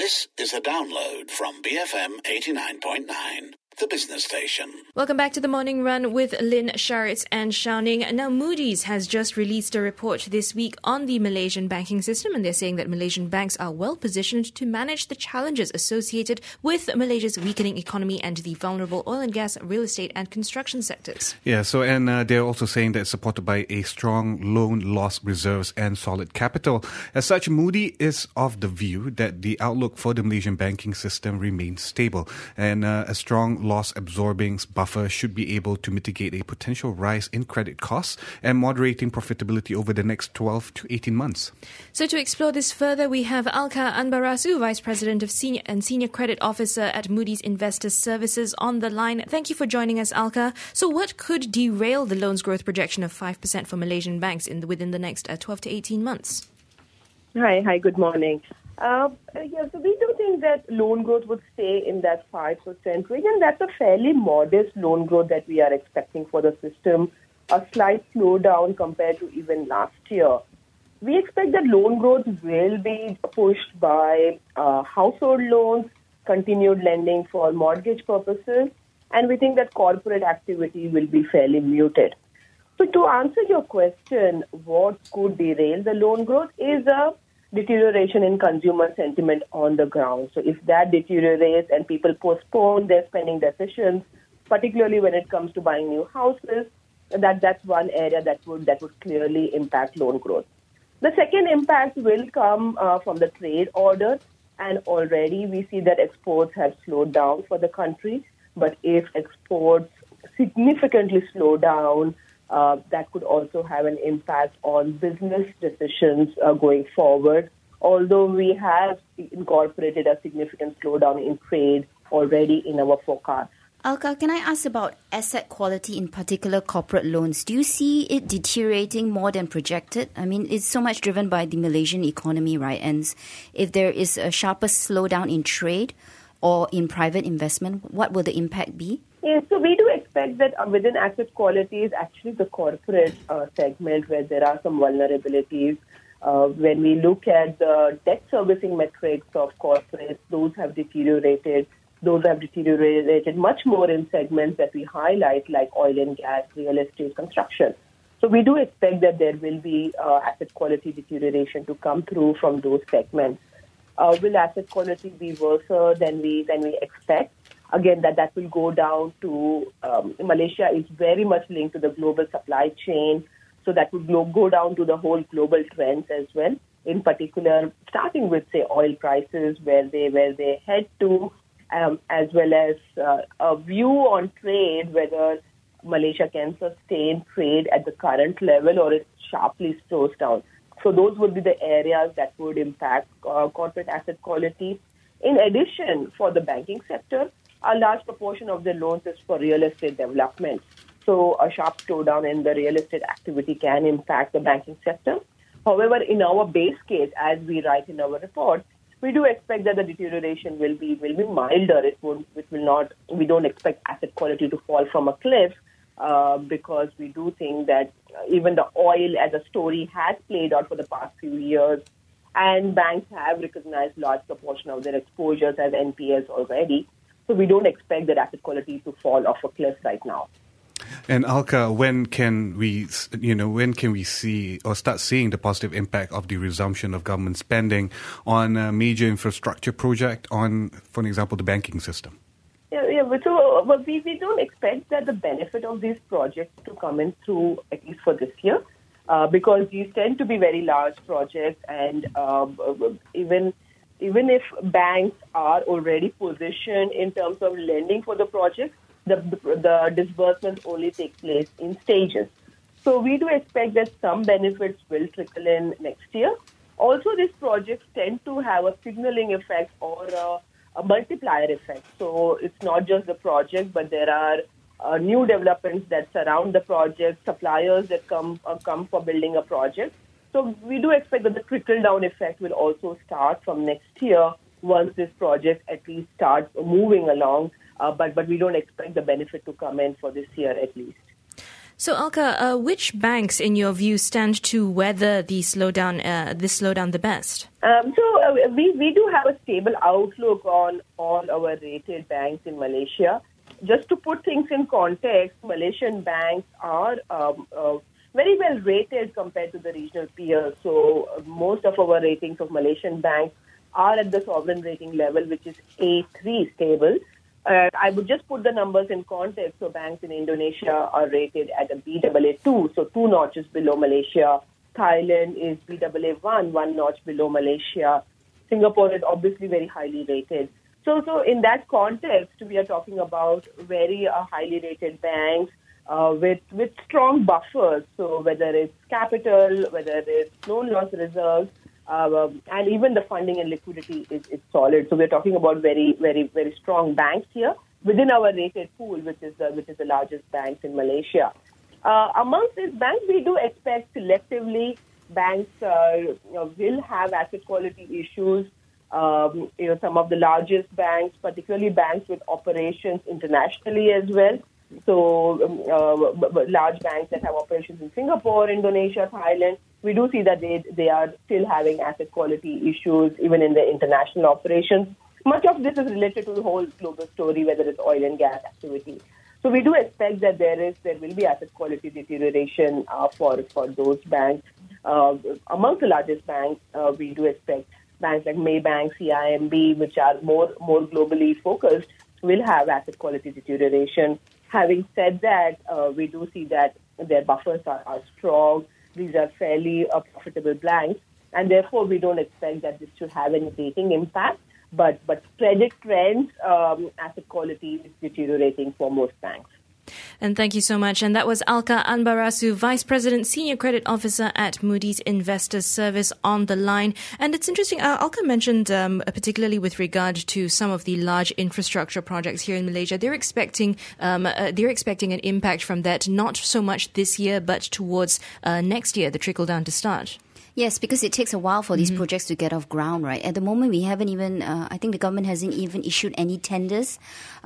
This is a download from BFM 89.9, the business station. Welcome back to the Morning Run with Lynn, Sharitz and Xiaoning. Now, Moody's has just released a report this week on the Malaysian banking system, and they're saying that Malaysian banks are well positioned to manage the challenges associated with Malaysia's weakening economy and the vulnerable oil and gas, real estate and construction sectors. Yeah, they're also saying that it's supported by a strong loan loss reserves and solid capital. As such, Moody is of the view that the outlook for the Malaysian banking system remains stable, and a strong loss-absorbing buffer should be able to mitigate a potential rise in credit costs and moderating profitability over the next 12 to 18 months. So to explore this further, we have Alka Anbarasu, Vice President of Senior Credit Officer at Moody's Investor Services, on the line. Thank you for joining us, Alka. So what could derail the loans growth projection of 5% for Malaysian banks within the next 12 to 18 months? Hi, good morning. So we do think that loan growth would stay in that 5% range, and that's a fairly modest loan growth that we are expecting for the system, a slight slowdown compared to even last year. We expect that loan growth will be pushed by household loans, continued lending for mortgage purposes, and we think that corporate activity will be fairly muted. So to answer your question, what could derail the loan growth is a deterioration in consumer sentiment on the ground. So if that deteriorates and people postpone their spending decisions, particularly when it comes to buying new houses, that's one area that would clearly impact loan growth. The second impact will come from the trade order, and already we see that exports have slowed down for the country. But if exports significantly slow down, that could also have an impact on business decisions going forward, although we have incorporated a significant slowdown in trade already in our forecast. Alka, can I ask about asset quality, in particular corporate loans? Do you see it deteriorating more than projected? I mean, it's so much driven by the Malaysian economy, right? And if there is a sharper slowdown in trade or in private investment, what will the impact be? Yes, so we do expect that within asset quality is actually the corporate segment where there are some vulnerabilities. When we look at the debt servicing metrics of corporates, those have deteriorated. Those have deteriorated much more in segments that we highlight, like oil and gas, real estate, construction. So we do expect that there will be asset quality deterioration to come through from those segments. Will asset quality be worse than we expect? Again, that will go down to Malaysia is very much linked to the global supply chain, so that would go down to the whole global trends as well. In particular, starting with say oil prices, where they head to, as well as a view on trade, whether Malaysia can sustain trade at the current level or it sharply slows down. So those would be the areas that would impact corporate asset quality. In addition, for the banking sector, a large proportion of the loans is for real estate development. So a sharp slowdown in the real estate activity can impact the banking sector. However, in our base case, as we write in our report, we do expect that the deterioration will be milder. We don't expect asset quality to fall from a cliff because we do think that even the oil as a story has played out for the past few years, and banks have recognized large proportion of their exposures as NPLs already. So we don't expect that asset quality to fall off a cliff right now. And Alka, when can we see or start seeing the positive impact of the resumption of government spending on a major infrastructure project on, for example, the banking system? So we don't expect that the benefit of these projects to come in through at least for this year, because these tend to be very large projects, and even if banks are already positioned in terms of lending for the projects, the disbursements only take place in stages. So we do expect that some benefits will trickle in next year. Also, these projects tend to have a signaling effect or a multiplier effect. So it's not just the project, but there are new developments that surround the project, suppliers that come for building a project. So we do expect that the trickle-down effect will also start from next year once this project at least starts moving along. But we don't expect the benefit to come in for this year at least. So, Alka, which banks, in your view, stand to weather this slowdown the best? We do have a stable outlook on all our rated banks in Malaysia. Just to put things in context, Malaysian banks are very well rated compared to the regional peers. So most of our ratings of Malaysian banks are at the sovereign rating level, which is A3 stable. I would just put the numbers in context. So banks in Indonesia are rated at a Baa2, so 2 notches below Malaysia. Thailand is Baa1, 1 notch below Malaysia. Singapore is obviously very highly rated. So in that context, we are talking about very highly rated banks with strong buffers. So whether it's capital, whether it's loan loss reserves, and even the funding and liquidity is solid. So we're talking about very, very, very strong banks here within our rated pool, which is the largest banks in Malaysia. Amongst these banks, we do expect selectively banks will have asset quality issues. Some of the largest banks, particularly banks with operations internationally as well. So large banks that have operations in Singapore, Indonesia, Thailand, we do see that they are still having asset quality issues even in their international operations. Much of this is related to the whole global story, whether it's oil and gas activity. So we do expect that there will be asset quality deterioration for those banks. Amongst the largest banks, we do expect banks like Maybank, CIMB, which are more globally focused, will have asset quality deterioration. Having said that, we do see that their buffers are strong. These are fairly profitable banks, and therefore we don't expect that this should have any rating impact. But credit trends, asset quality is deteriorating for most banks. And thank you so much. And that was Alka Anbarasu, Vice President, Senior Credit Officer at Moody's Investors Service on the line. And it's interesting, Alka mentioned, particularly with regard to some of the large infrastructure projects here in Malaysia, they're expecting an impact from that, not so much this year, but towards next year, the trickle down to start. Yes, because it takes a while for these projects to get off ground, right? At the moment, we haven't even, I think the government hasn't even issued any tenders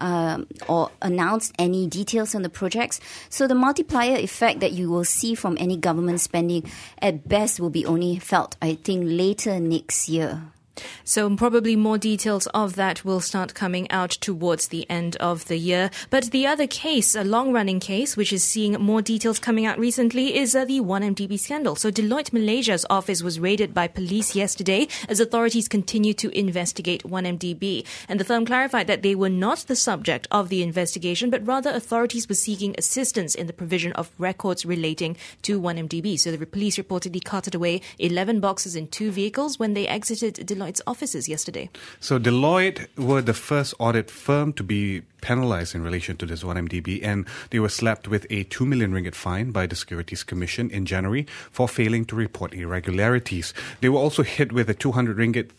or announced any details on the projects. So the multiplier effect that you will see from any government spending at best will be only felt, I think, later next year. So probably more details of that will start coming out towards the end of the year. But the other case, a long-running case, which is seeing more details coming out recently, is the 1MDB scandal. So Deloitte Malaysia's office was raided by police yesterday as authorities continue to investigate 1MDB. And the firm clarified that they were not the subject of the investigation, but rather authorities were seeking assistance in the provision of records relating to 1MDB. So the police reportedly carted away 11 boxes in 2 vehicles when they exited Deloitte's offices yesterday. So Deloitte were the first audit firm to be penalized in relation to this 1MDB, and they were slapped with a 2 million ringgit fine by the Securities Commission in January for failing to report irregularities. They were also hit with a 200,000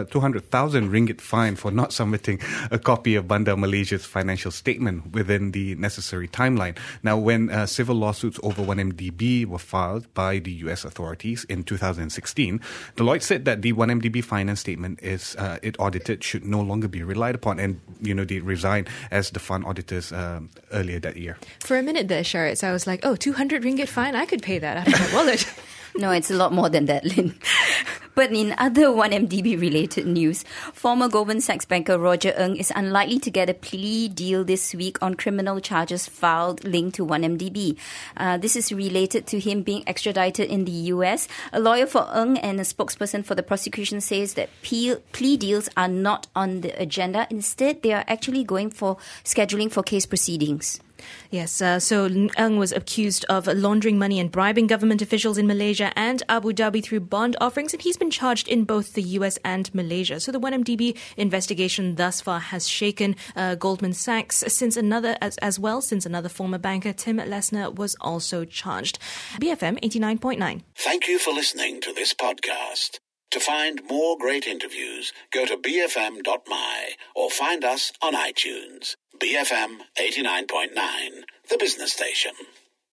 ringgit fine for not submitting a copy of Bandar Malaysia's financial statement within the necessary timeline. Now, when civil lawsuits over 1MDB were filed by the US authorities in 2016, Deloitte said that the 1MDB finance statement it audited should no longer be relied upon, and they resigned as the fund auditors earlier that year. For a minute there, Sharitz, I was like, 200 ringgit fine? I could pay that out of my wallet. No, it's a lot more than that, Lynn. But in other 1MDB-related news, former Goldman Sachs banker Roger Ng is unlikely to get a plea deal this week on criminal charges filed linked to 1MDB. This is related to him being extradited in the US. A lawyer for Ng and a spokesperson for the prosecution says that plea deals are not on the agenda. Instead, they are actually going for scheduling for case proceedings. Yes, so Ng was accused of laundering money and bribing government officials in Malaysia and Abu Dhabi through bond offerings, and he's been charged in both the US and Malaysia. So the 1MDB investigation thus far has shaken Goldman Sachs since another former banker, Tim Lesner, was also charged. BFM 89.9. Thank you for listening to this podcast. To find more great interviews, go to bfm.my or find us on iTunes. BFM 89.9, the business station.